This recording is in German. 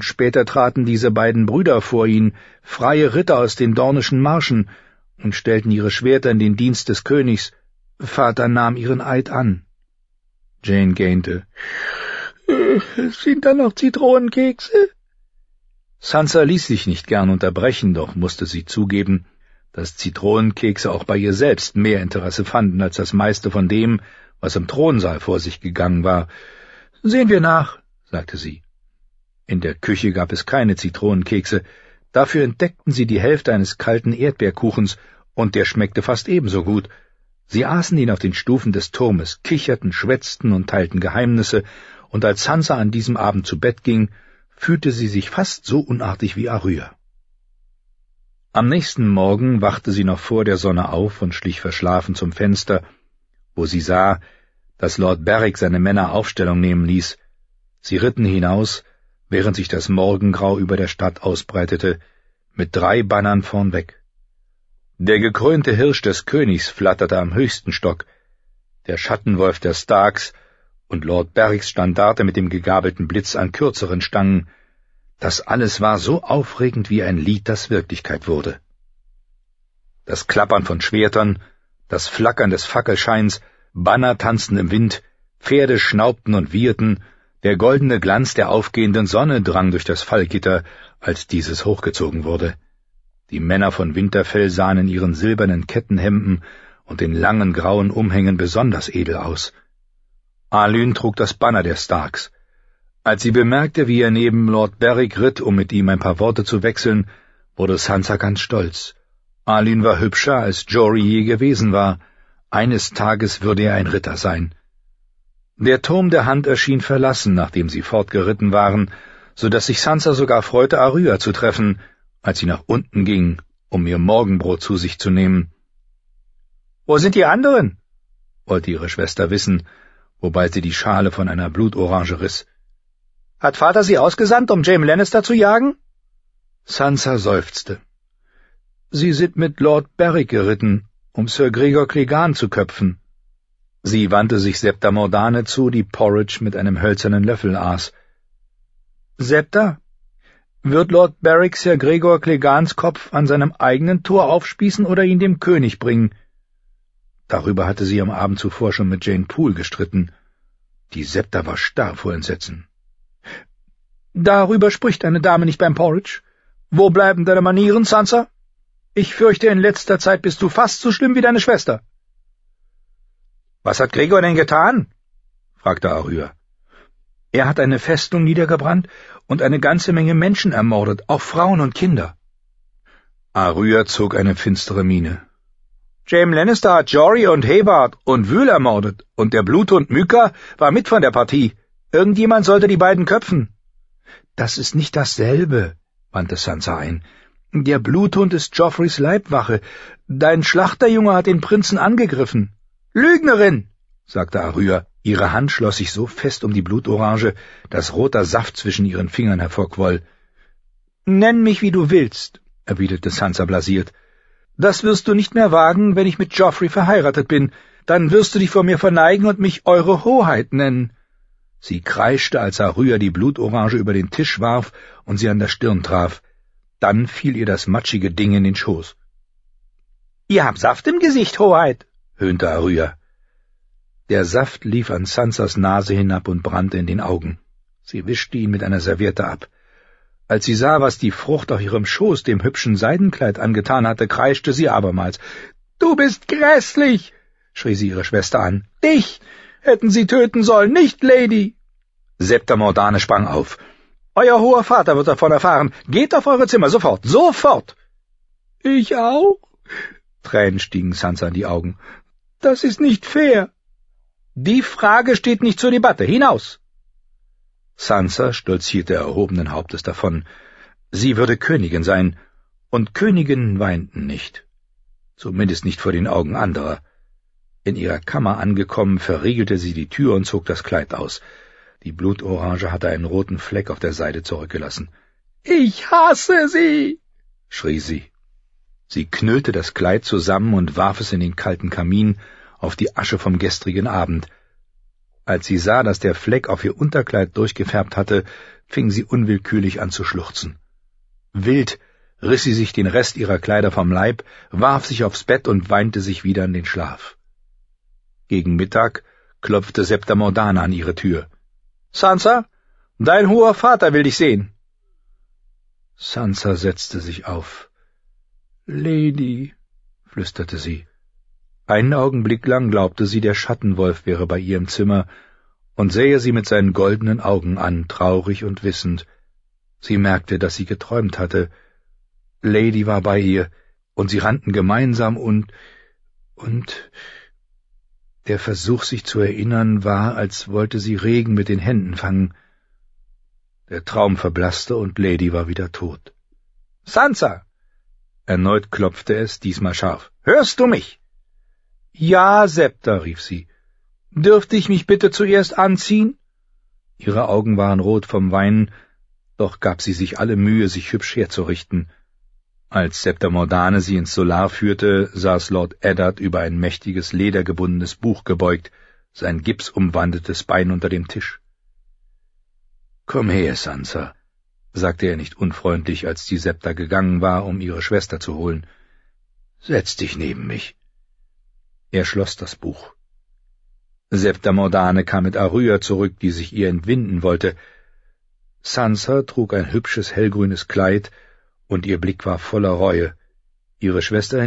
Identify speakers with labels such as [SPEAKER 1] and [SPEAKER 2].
[SPEAKER 1] Später traten diese beiden Brüder vor ihn, freie Ritter aus den Dornischen Marschen, und stellten ihre Schwerter in den Dienst des Königs. Vater nahm ihren Eid an. Jane gähnte. »Sind da noch Zitronenkekse?« Sansa ließ sich nicht gern unterbrechen, doch musste sie zugeben, dass Zitronenkekse auch bei ihr selbst mehr Interesse fanden als das meiste von dem, was im Thronsaal vor sich gegangen war. »Sehen wir nach«, sagte sie. In der Küche gab es keine Zitronenkekse, dafür entdeckten sie die Hälfte eines kalten Erdbeerkuchens, und der schmeckte fast ebenso gut. Sie aßen ihn auf den Stufen des Turmes, kicherten, schwätzten und teilten Geheimnisse, und als Sansa an diesem Abend zu Bett ging, fühlte sie sich fast so unartig wie Arya. Am nächsten Morgen wachte sie noch vor der Sonne auf und schlich verschlafen zum Fenster, wo sie sah, dass Lord Beric seine Männer Aufstellung nehmen ließ. Sie ritten hinaus, während sich das Morgengrau über der Stadt ausbreitete, mit 3 Bannern vornweg. Der gekrönte Hirsch des Königs flatterte am höchsten Stock, der Schattenwolf der Starks und Lord Berics Standarte mit dem gegabelten Blitz an kürzeren Stangen. Das alles war so aufregend wie ein Lied, das Wirklichkeit wurde. Das Klappern von Schwertern, das Flackern des Fackelscheins, Banner tanzten im Wind, Pferde schnaubten und wieherten, der goldene Glanz der aufgehenden Sonne drang durch das Fallgitter, als dieses hochgezogen wurde. Die Männer von Winterfell sahen in ihren silbernen Kettenhemden und den langen grauen Umhängen besonders edel aus. Alyn trug das Banner der Starks. Als sie bemerkte, wie er neben Lord Beric ritt, um mit ihm ein paar Worte zu wechseln, wurde Sansa ganz stolz. Alyn war hübscher, als Jory je gewesen war. Eines Tages würde er ein Ritter sein. Der Turm der Hand erschien verlassen, nachdem sie fortgeritten waren, so dass sich Sansa sogar freute, Arya zu treffen, als sie nach unten ging, um ihr Morgenbrot zu sich zu nehmen. »Wo sind die anderen?« wollte ihre Schwester wissen, wobei sie die Schale von einer Blutorange riss. »Hat Vater sie ausgesandt, um Jaime Lannister zu jagen?« Sansa seufzte. »Sie sind mit Lord Beric geritten, um Sir Gregor Clegane zu köpfen.« Sie wandte sich Septa Mordane zu, die Porridge mit einem hölzernen Löffel aß. »Septa, wird Lord Beric Sir Gregor Cleganes Kopf an seinem eigenen Tor aufspießen oder ihn dem König bringen?« Darüber hatte sie am Abend zuvor schon mit Jane Poole gestritten. Die Septa war starr vor Entsetzen. »Darüber spricht eine Dame nicht beim Porridge. Wo bleiben deine Manieren, Sansa? Ich fürchte, in letzter Zeit bist du fast so schlimm wie deine Schwester.« »Was hat Gregor denn getan?« fragte Arya. »Er hat eine Festung niedergebrannt und eine ganze Menge Menschen ermordet, auch Frauen und Kinder.« Arya zog eine finstere Miene. »Jaime Lannister hat Jory und Hayward und Wühl ermordet, und der Bluthund Myka war mit von der Partie. Irgendjemand sollte die beiden köpfen.« »Das ist nicht dasselbe«, wandte Sansa ein. »Der Bluthund ist Joffreys Leibwache. Dein Schlachterjunge hat den Prinzen angegriffen.« »Lügnerin«, sagte Arya. Ihre Hand schloss sich so fest um die Blutorange, dass roter Saft zwischen ihren Fingern hervorquoll. »Nenn mich, wie du willst«, erwiderte Sansa blasiert. »Das wirst du nicht mehr wagen, wenn ich mit Joffrey verheiratet bin. Dann wirst du dich vor mir verneigen und mich Eure Hoheit nennen.« Sie kreischte, als Arya die Blutorange über den Tisch warf und sie an der Stirn traf. Dann fiel ihr das matschige Ding in den Schoß. »Ihr habt Saft im Gesicht, Hoheit«, höhnte Arya. Der Saft lief an Sansas Nase hinab und brannte in den Augen. Sie wischte ihn mit einer Serviette ab. Als sie sah, was die Frucht auf ihrem Schoß dem hübschen Seidenkleid angetan hatte, kreischte sie abermals. »Du bist grässlich«, schrie sie ihre Schwester an. »Dich hätten sie töten sollen, nicht Lady!« Septa Mordane sprang auf. »Euer hoher Vater wird davon erfahren. Geht auf eure Zimmer, sofort, sofort!« »Ich auch?« Tränen stiegen Sansa in die Augen. »Das ist nicht fair.« »Die Frage steht nicht zur Debatte. Hinaus!« Sansa stolzierte erhobenen Hauptes davon. Sie würde Königin sein, und Königinnen weinten nicht. Zumindest nicht vor den Augen anderer. In ihrer Kammer angekommen, verriegelte sie die Tür und zog das Kleid aus. Die Blutorange hatte einen roten Fleck auf der Seide zurückgelassen. »Ich hasse sie«, schrie sie. Sie knüllte das Kleid zusammen und warf es in den kalten Kamin, auf die Asche vom gestrigen Abend. Als sie sah, dass der Fleck auf ihr Unterkleid durchgefärbt hatte, fing sie unwillkürlich an zu schluchzen. Wild riss sie sich den Rest ihrer Kleider vom Leib, warf sich aufs Bett und weinte sich wieder in den Schlaf. Gegen Mittag klopfte Septamordane an ihre Tür. »Sansa, dein hoher Vater will dich sehen.« Sansa setzte sich auf. »Lady«, flüsterte sie. Einen Augenblick lang glaubte sie, der Schattenwolf wäre bei ihr im Zimmer und sähe sie mit seinen goldenen Augen an, traurig und wissend. Sie merkte, dass sie geträumt hatte. Lady war bei ihr, und sie rannten gemeinsam und... Der Versuch, sich zu erinnern, war, als wollte sie Regen mit den Händen fangen. Der Traum verblasste und Lady war wieder tot. »Sansa!« Erneut klopfte es, diesmal scharf. »Hörst du mich?« »Ja, Septa«, rief sie. »Dürfte ich mich bitte zuerst anziehen?« Ihre Augen waren rot vom Weinen, doch gab sie sich alle Mühe, sich hübsch herzurichten. Als Septamordane sie ins Solar führte, saß Lord Eddard über ein mächtiges, ledergebundenes Buch gebeugt, sein gipsumwandetes Bein unter dem Tisch. »Komm her, Sansa«, sagte er nicht unfreundlich, als die Septa gegangen war, um ihre Schwester zu holen. »Setz dich neben mich.« Er schloss das Buch. Septamordane kam mit Arya zurück, die sich ihr entwinden wollte. Sansa trug ein hübsches hellgrünes Kleid, und ihr Blick war voller Reue. Ihre Schwester